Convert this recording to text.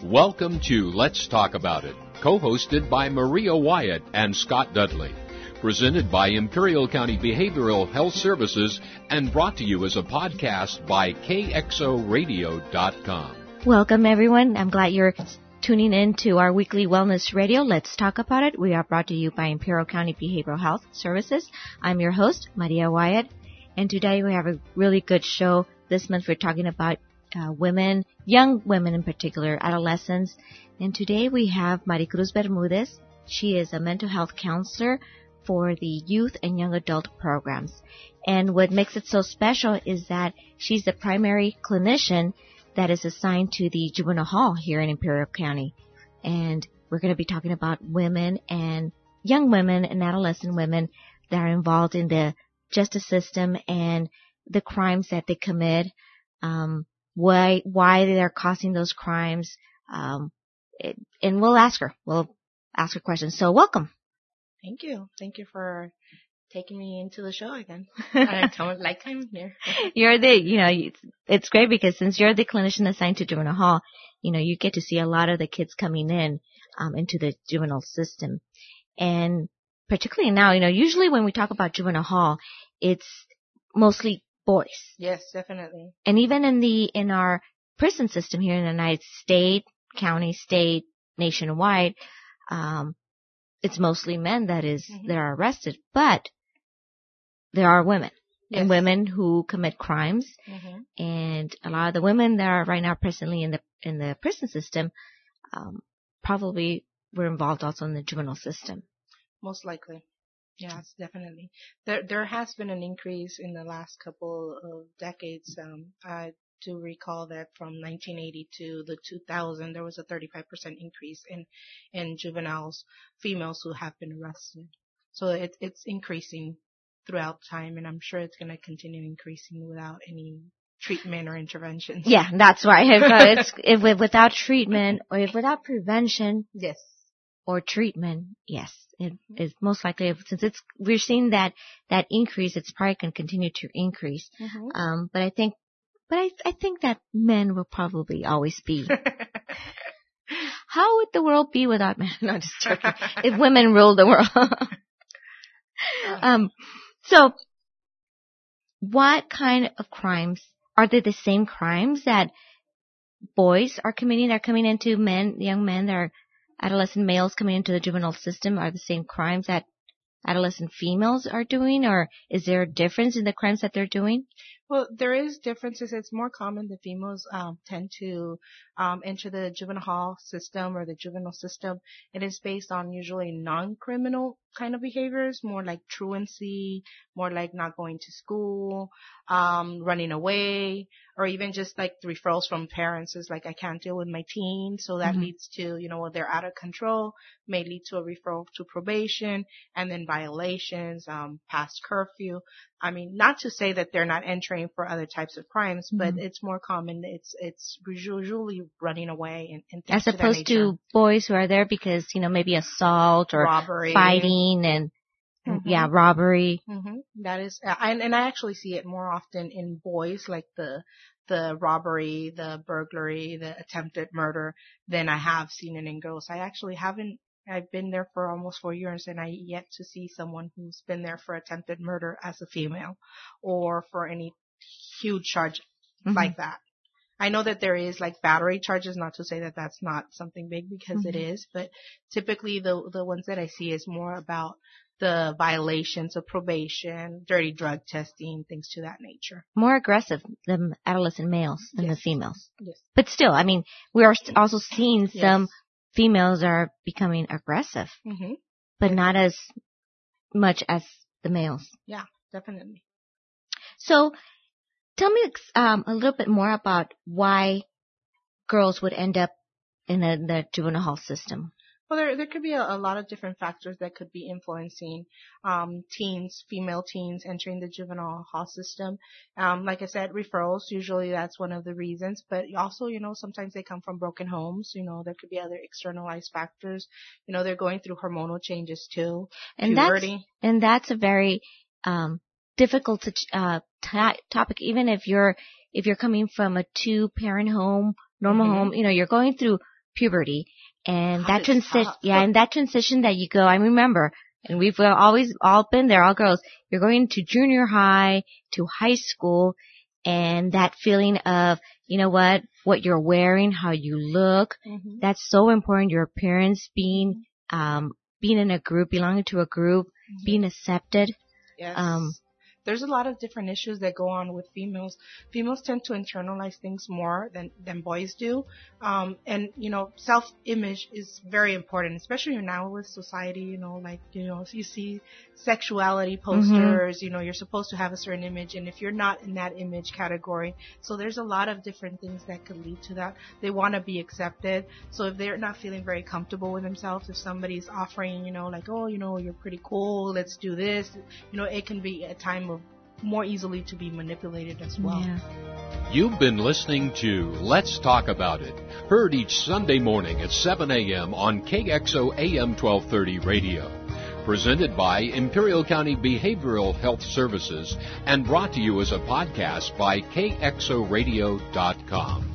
Welcome to Let's Talk About It, co-hosted by Maria Wyatt and Scott Dudley. Presented by Imperial County Behavioral Health Services and brought to you as a podcast by KXORadio.com. Welcome, everyone. I'm glad you're tuning in to our weekly wellness radio. Let's talk about it. We are brought to you by Imperial County Behavioral Health Services. I'm your host, Maria Wyatt, and today we have a really good show. This month we're talking about women, young women in particular, adolescents. And today we have Maricruz Bermudez. She is a mental health counselor for the youth and young adult programs. And what makes it so special is that she's the primary clinician that is assigned to the juvenile hall here in Imperial County. And we're going to be talking about women and young women and adolescent women that are involved in the justice system and the crimes that they commit, why they're causing those crimes. And we'll ask her questions. So welcome. Thank you. Thank you for taking me into the show again. I come like I'm here. It's great because since you're the clinician assigned to juvenile hall, you get to see a lot of the kids coming in, into the juvenile system. And particularly now, usually when we talk about juvenile hall, it's mostly boys. Yes, definitely. And even in our prison system here in the United States, county, state, nationwide, it's mostly men that are arrested, but there are women. Yes. And women who commit crimes. Mm-hmm. And a lot of the women that are right now presently in the prison system, probably were involved also in the juvenile system. Most likely. Yes, definitely. There has been an increase in the last couple of decades. I do recall that from 1980 to the 2000, there was a 35% increase in juveniles, females who have been arrested. So it's increasing throughout time, and I'm sure it's going to continue increasing without any treatment or interventions. Yeah, that's right. If without treatment or if without prevention. Yes. Or treatment, yes, it is most likely, since we're seeing that increase, it's probably going to continue to increase. Mm-hmm. But I think that men will probably always be. How would the world be without men? No, just joking. If women ruled the world. So what kind of crimes, are they the same crimes that boys are committing? They're coming into young men that are adolescent males coming into the juvenile system, are the same crimes that adolescent females are doing, or is there a difference in the crimes that they're doing? Well, there is differences. It's more common that females tend to enter the juvenile hall system or the juvenile system. It is based on usually non-criminal kind of behaviors, more like truancy, more like not going to school, running away, or even just like the referrals from parents is like, I can't deal with my teen. So that leads to, they're out of control, may lead to a referral to probation, and then violations, past curfew. I mean, not to say that they're not entering for other types of crimes, but it's more common. It's usually running away and things as opposed to boys who are there because, maybe assault or robbery, fighting and robbery. Mm-hmm. That is, and I actually see it more often in boys, like the robbery, the burglary, the attempted murder, than I have seen it in girls. I actually haven't. I've been there for almost 4 years, and I yet to see someone who's been there for attempted murder as a female or for any huge charge like that. I know that there is like battery charges, not to say that that's not something big because it is, but typically the ones that I see is more about the violations of probation, dirty drug testing, things to that nature. More aggressive than adolescent males than the females. Yes. But still, I mean, we are also seeing some females are becoming aggressive, but not as much as the males. Yeah, definitely. So tell me a little bit more about why girls would end up in the juvenile hall system. Well, there could be a lot of different factors that could be influencing female teens entering the juvenile hall system. Like I said, referrals, usually that's one of the reasons. But also, sometimes they come from broken homes. There could be other externalized factors. They're going through hormonal changes too. And puberty. That's a very difficult topic. Even if you're coming from a 2-parent home, normal home, you're going through puberty. And God, that it's tough. and that transition that you go, I remember, and we've always all been there, all girls, you're going to junior high, to high school, and that feeling of, you know what you're wearing, how you look, that's so important. Your appearance, being in a group, belonging to a group, being accepted. Yes. There's a lot of different issues that go on with females. Females tend to internalize things more than boys do. And, you know, self-image is very important, especially now with society, you know, like, you know, if you see sexuality posters, you know, you're supposed to have a certain image, and if you're not in that image category, so there's a lot of different things that could lead to that. They want to be accepted. So if they're not feeling very comfortable with themselves, if somebody's offering, you know, like, oh, you know, you're pretty cool, let's do this, you know, it can be a time of more easily to be manipulated as well. Yeah. You've been listening to Let's Talk About It, heard each Sunday morning at 7 a.m. on KXO AM 1230 radio. Presented by Imperial County Behavioral Health Services and brought to you as a podcast by KXORadio.com.